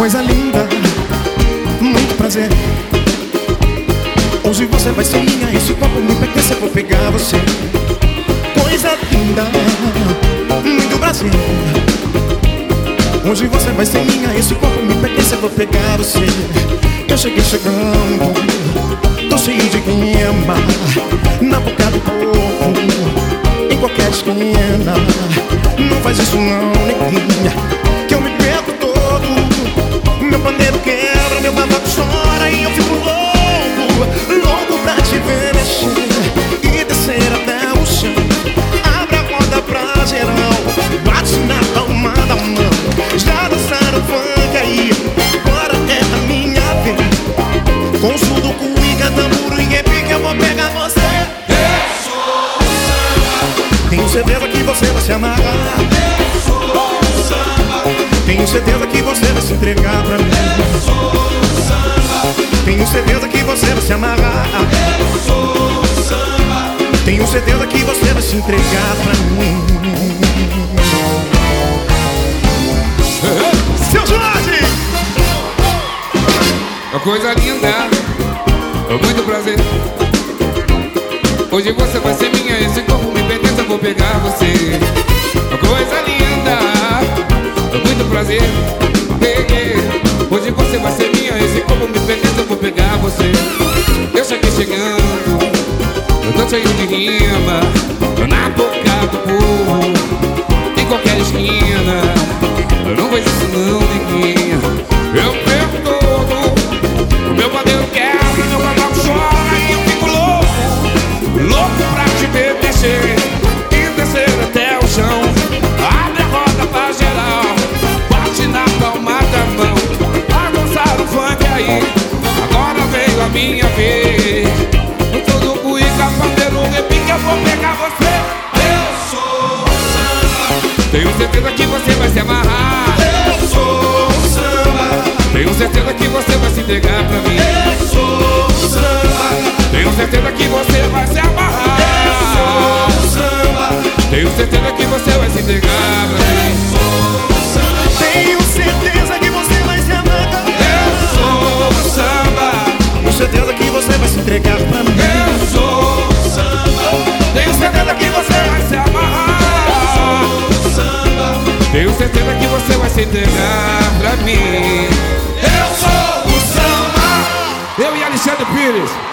Coisa linda, muito prazer. Hoje você vai ser minha, esse corpo me pertence, eu vou pegar você. Coisa linda, muito prazer. Hoje você vai ser minha, esse corpo me pertence, eu vou pegar você. Eu cheguei chegando, tô cheio de queima na boca do corpo, em qualquer esquina. Não faz isso não, neguinha, que eu me perco todo. Meu pandeiro quebra, meu babaco chora e eu fico louco, louco pra te ver mexer e descer até o chão. Abre a roda pra geral, bate na palma da mão. Já dançaram funk aí, agora é a minha vez. Com surdo, cuíca, tamburo e repique eu vou pegar você. Eu sou o samba. Tenho certeza que você vai se amarrar. Eu sou o samba. Tenho certeza que você vai se entregar pra mim. Eu sou o samba. Tenho certeza que você vai se amarrar. Eu sou o samba. Tenho certeza que você vai se entregar pra mim. Seu Jorge! Uma coisa linda, muito prazer. Hoje você vai ser minha, esse corpo me pertence, eu vou pegar você. Uma coisa linda, muito prazer. Hoje você vai ser minha, esse corpo me pertence, eu vou pegar você. Eu cheguei chegando, eu tô cheio de rima na boca do povo, em qualquer esquina. Não faz isso não, neguinha, eu perco todo. O meu pandeiro quebra, meu babaco chora e eu fico louco, louco pra te ver mexer e descer até o chão. Abre a roda pra geral, bate na palma da mão. Vai dançar o funk aí, agora veio a minha vez. No todo cuíca, pandeiro, repique, eu vou pegar você. Eu sou o samba. Tenho certeza que você vai se amarrar. Eu sou o samba. Tenho certeza que você vai se entregar pra mim. Eu sou o samba. Tenho certeza que você vai se amarrar. Eu sou o samba. Tenho certeza que você vai se entregar pra mim. Eu sou o samba. Tenho certeza que você vai se amarrar. Eu sou o samba. Tenho certeza que você vai se entregar pra mim. Eu sou o samba. Tenho certeza que você vai se amarrar. O samba. Tenho certeza que você vai se entregar pra mim. Eu sou o samba. Eu e Alexandre Pires.